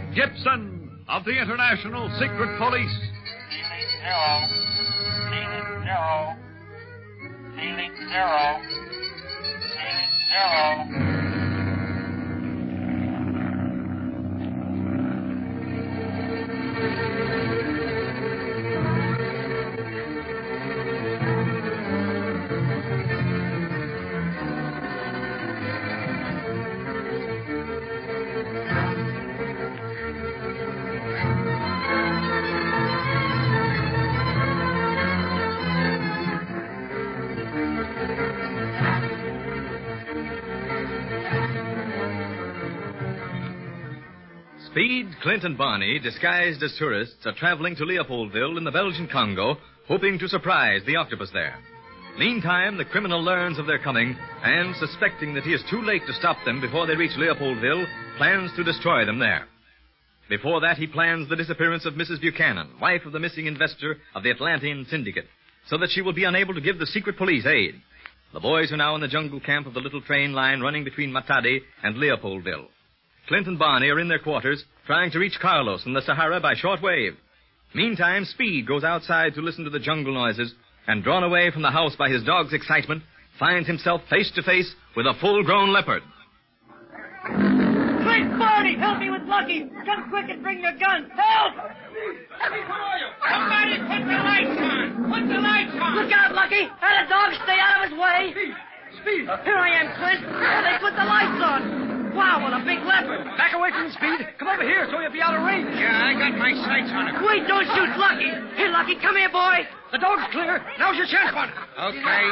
Gibson of the International Secret Police. Ceiling zero. Ceiling zero. Speed, Clint, and Barney, disguised as tourists, are traveling to Leopoldville in the Belgian Congo, hoping to surprise the octopus there. Meantime, the criminal learns of their coming and, suspecting that he is too late to stop them before they reach Leopoldville, plans to destroy them there. Before that, he plans the disappearance of Mrs. Buchanan, wife of the missing investor of the Atlantean Syndicate, so that she will be unable to give the secret police aid. The boys are now in the jungle camp of the little train line running between Matadi and Leopoldville. Clint and Barney are in their quarters, trying to reach Carlos in the Sahara by shortwave. Meantime, Speed goes outside to listen to the jungle noises, and drawn away from the house by his dog's excitement, finds himself face to face with a full-grown leopard. Quick, Barney, help me with Lucky. Come quick and bring your gun. Help! Somebody put the lights on. Put the lights on. Look out, Lucky. Let a dog stay out of his way. Speed. Here I am, Clint. They put the lights on. Wow, what a big leopard. Back away from the Speed. Come over here so you'll be out of range. Yeah, I got my sights on him. Wait, don't shoot Lucky. Here, Lucky, come here, boy. The dog's clear. Now's your chance, bud. Okay.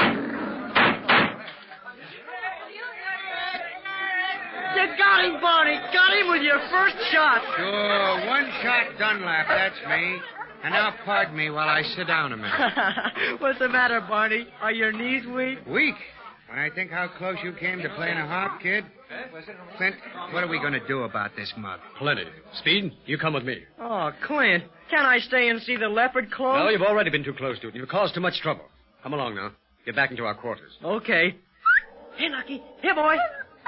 You got him, Barney. Got him with your first shot. Sure, one shot Dunlap, that's me. And now pardon me while I sit down a minute. What's the matter, Barney? Are your knees weak? Weak? When I think how close you came to playing a harp, kid. Clint, what are we going to do about this mug? Plenty. Speed, you come with me. Oh, Clint, can't I stay and see the leopard close? Well, you've already been too close to it. You've caused too much trouble. Come along now. Get back into our quarters. Okay. Here, Lucky. Here, boy.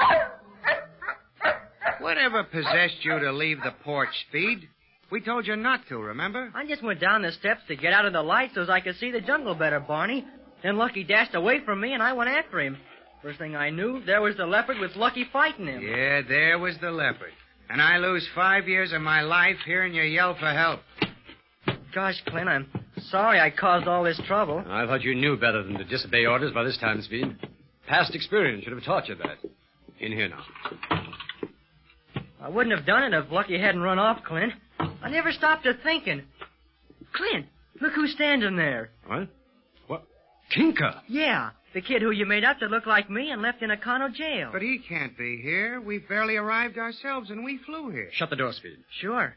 Whatever possessed you to leave the porch, Speed? We told you not to, remember? I just went down the steps to get out of the light so as I could see the jungle better, Barney. Then Lucky dashed away from me, and I went after him. First thing I knew, there was the leopard with Lucky fighting him. Yeah, there was the leopard. And I lose 5 years of my life hearing you yell for help. Gosh, Clint, I'm sorry I caused all this trouble. I thought you knew better than to disobey orders by this time, Speed. Past experience should have taught you that. In here now. I wouldn't have done it if Lucky hadn't run off, Clint. I never stopped to thinking. Clint, look who's standing there. What? What? Kinka? Yeah, the kid who you made up to look like me and left in a Kano jail. But he can't be here. We barely arrived ourselves, and we flew here. Shut the door, Speed. Sure.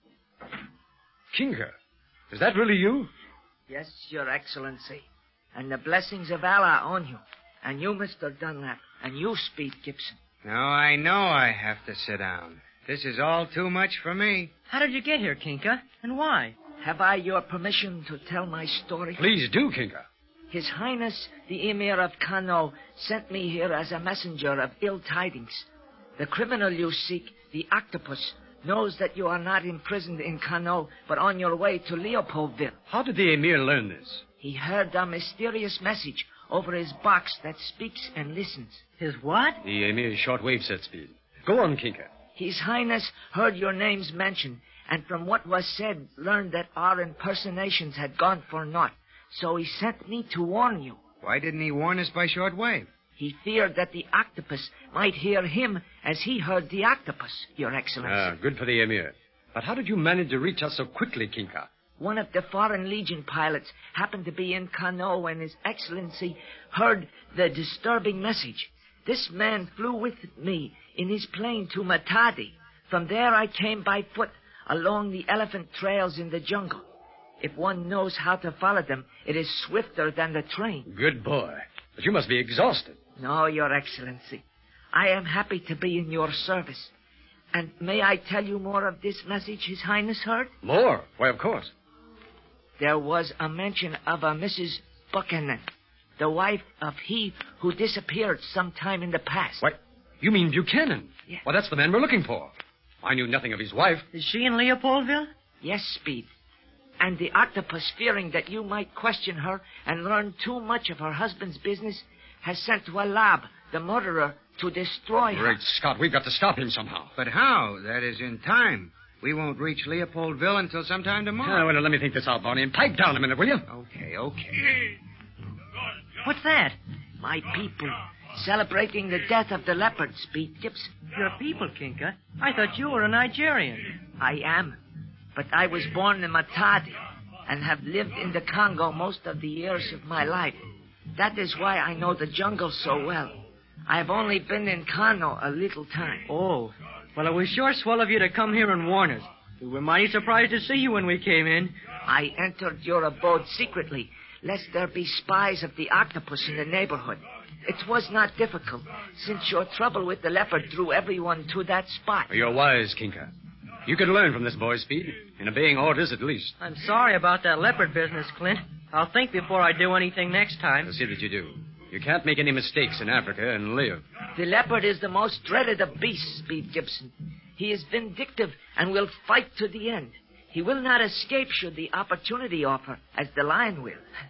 Kinka, is that really you? Yes, Your Excellency. And the blessings of Allah on you. And you, Mr. Dunlap. And you, Speed Gibson. Now I know I have to sit down. This is all too much for me. How did you get here, Kinka? And why? Have I your permission to tell my story? Please do, Kinka. His Highness, the Emir of Kano, sent me here as a messenger of ill tidings. The criminal you seek, the octopus, knows that you are not imprisoned in Kano, but on your way to Leopoldville. How did the Emir learn this? He heard a mysterious message over his box that speaks and listens. His what? The Emir's shortwave set, Speed. Go on, Kinka. His Highness heard your names mentioned, and from what was said, learned that our impersonations had gone for naught. So he sent me to warn you. Why didn't he warn us by shortwave? He feared that the octopus might hear him as he heard the octopus, Your Excellency. Ah, good for the Emir. But how did you manage to reach us so quickly, Kinka? One of the Foreign Legion pilots happened to be in Kano when His Excellency heard the disturbing message. This man flew with me in his plane to Matadi. From there I came by foot along the elephant trails in the jungle. If one knows how to follow them, it is swifter than the train. Good boy. But you must be exhausted. No, Your Excellency. I am happy to be in your service. And may I tell you more of this message His Highness heard? More? Why, of course. There was a mention of a Mrs. Buchanan, the wife of he who disappeared some time in the past. What? You mean Buchanan? Yeah. Well, that's the man we're looking for. I knew nothing of his wife. Is she in Leopoldville? Yes, Speed. And the octopus, fearing that you might question her and learn too much of her husband's business, has sent Walab, the murderer, to destroy her. Great Scott, we've got to stop him somehow. But how? That is in time. We won't reach Leopoldville until sometime tomorrow. Well, let me think this out, Barney, and pipe down a minute, will you? Okay. What's that? My people, celebrating the death of the leopard, Speed Gibson. Your people, Kinka. I thought you were a Nigerian. I am. But I was born in Matadi and have lived in the Congo most of the years of my life. That is why I know the jungle so well. I've only been in Kano a little time. Oh. Well, it was sure swell of you to come here and warn us. We were mighty surprised to see you when we came in. I entered your abode secretly, lest there be spies of the octopus in the neighborhood. It was not difficult, since your trouble with the leopard drew everyone to that spot. You're wise, Kinka. You could learn from this boy, Speed, in obeying orders at least. I'm sorry about that leopard business, Clint. I'll think before I do anything next time. I'll see that you do. You can't make any mistakes in Africa and live. The leopard is the most dreaded of beasts, Speed Gibson. He is vindictive and will fight to the end. He will not escape should the opportunity offer, as the lion will.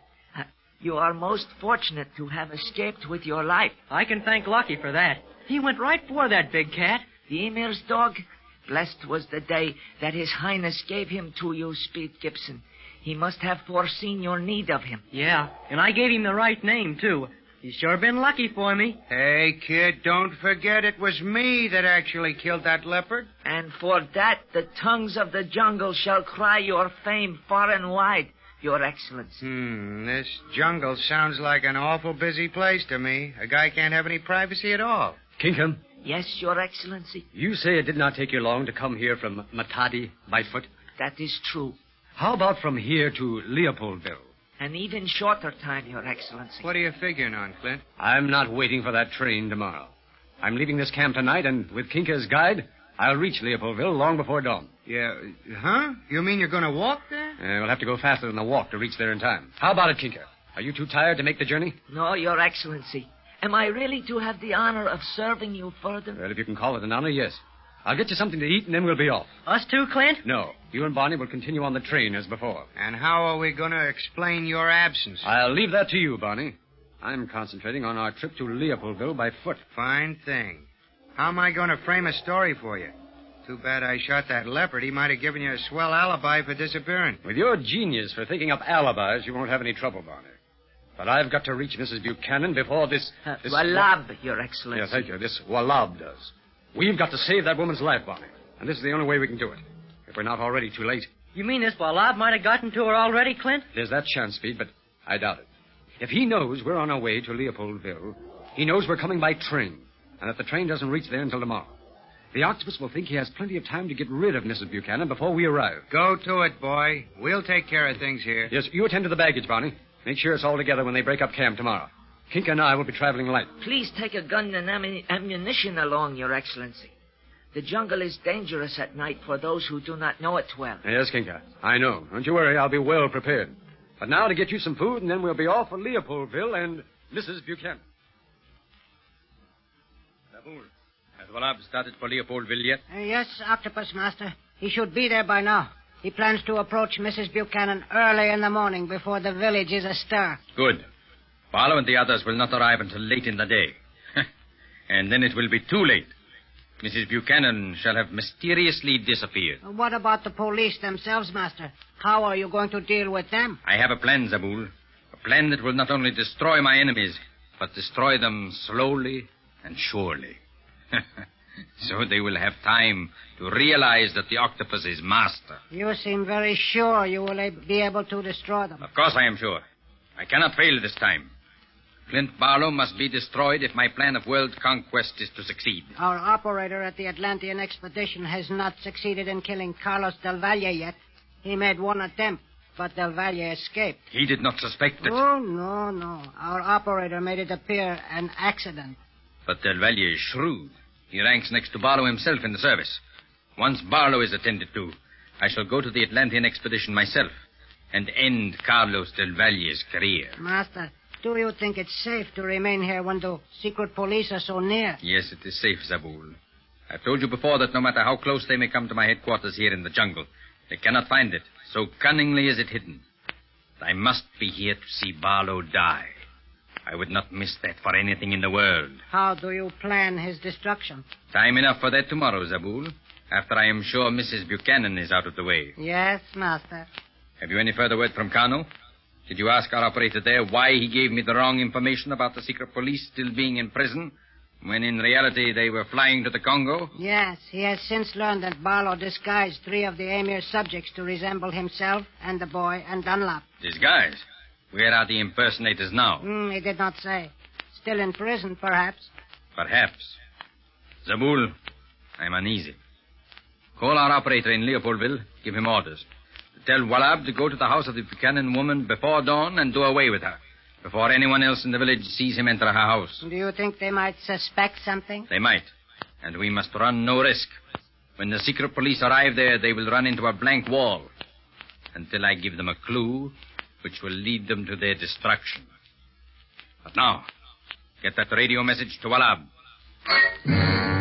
You are most fortunate to have escaped with your life. I can thank Lucky for that. He went right for that big cat. The emir's dog? Blessed was the day that His Highness gave him to you, Speed Gibson. He must have foreseen your need of him. Yeah, and I gave him the right name, too. He's sure been lucky for me. Hey, kid, don't forget it was me that actually killed that leopard. And for that, the tongues of the jungle shall cry your fame far and wide, Your Excellency. This jungle sounds like an awful busy place to me. A guy can't have any privacy at all. Kinkham, Yes, Your Excellency. you say it did not take you long to come here from Matadi by foot. That is true. How about from here to Leopoldville? An even shorter time, Your Excellency. What are you figuring on, Clint? I'm not waiting for that train tomorrow. I'm leaving this camp tonight, and with Kinka's guide, I'll reach Leopoldville long before dawn. Yeah, huh? You mean you're going to walk there? We'll have to go faster than a walk to reach there in time. How about it, Kinka? Are you too tired to make the journey? No, Your Excellency. Am I really to have the honor of serving you further? Well, if you can call it an honor, yes. I'll get you something to eat, and then we'll be off. Us too, Clint? No, you and Barney will continue on the train as before. And how are we going to explain your absence? I'll leave that to you, Barney. I'm concentrating on our trip to Leopoldville by foot. Fine thing. How am I going to frame a story for you? Too bad I shot that leopard. He might have given you a swell alibi for disappearing. With your genius for thinking up alibis, you won't have any trouble, Barney. But I've got to reach Mrs. Buchanan before this... Walab, Your Excellency. Yeah, thank you. This Walab does. We've got to save that woman's life, Barney. And this is the only way we can do it. If we're not already too late. You mean this Walab might have gotten to her already, Clint? There's that chance, Speed, but I doubt it. If he knows we're on our way to Leopoldville, he knows we're coming by train, and that the train doesn't reach there until tomorrow. The octopus will think he has plenty of time to get rid of Mrs. Buchanan before we arrive. Go to it, boy. We'll take care of things here. Yes, you attend to the baggage, Barney. Make sure it's all together when they break up camp tomorrow. Kinka and I will be traveling light. Please take a gun and ammunition along, Your Excellency. The jungle is dangerous at night for those who do not know it well. Yes, Kinka. I know. Don't you worry. I'll be well prepared. But now to get you some food, and then we'll be off for Leopoldville and Mrs. Buchanan. Has Walab started for Leopoldville yet? Yes, Octopus Master. He should be there by now. He plans to approach Mrs. Buchanan early in the morning before the village is astir. Good. Barlow and the others will not arrive until late in the day. And then it will be too late. Mrs. Buchanan shall have mysteriously disappeared. What about the police themselves, Master? How are you going to deal with them? I have a plan, Zabul. A plan that will not only destroy my enemies, but destroy them slowly and surely. So they will have time to realize that the octopus is master. You seem very sure you will be able to destroy them. Of course I am sure. I cannot fail this time. Clint Barlow must be destroyed if my plan of world conquest is to succeed. Our operator at the Atlantean expedition has not succeeded in killing Carlos Del Valle yet. He made one attempt, but Del Valle escaped. He did not suspect that. Oh, no. Our operator made it appear an accident. But Del Valle is shrewd. He ranks next to Barlow himself in the service. Once Barlow is attended to, I shall go to the Atlantean expedition myself and end Carlos Del Valle's career. Master, do you think it's safe to remain here when the secret police are so near? Yes, it is safe, Zabul. I've told you before that no matter how close they may come to my headquarters here in the jungle, they cannot find it. So cunningly is it hidden. I must be here to see Barlow die. I would not miss that for anything in the world. How do you plan his destruction? Time enough for that tomorrow, Zabul, after I am sure Mrs. Buchanan is out of the way. Yes, master. Have you any further word from Kano? Did you ask our operator there why he gave me the wrong information about the secret police still being in prison, when in reality they were flying to the Congo? Yes, he has since learned that Barlow disguised 3 of the Emir's subjects to resemble himself and the boy and Dunlap. Disguise? Where are the impersonators now? He did not say. Still in prison, perhaps. Perhaps. Zabul, I'm uneasy. Call our operator in Leopoldville. Give him orders. Tell Walab to go to the house of the Buchanan woman before dawn and do away with her, before anyone else in the village sees him enter her house. Do you think they might suspect something? They might. And we must run no risk. When the secret police arrive there, they will run into a blank wall until I give them a clue which will lead them to their destruction. But now, get that radio message to Walab.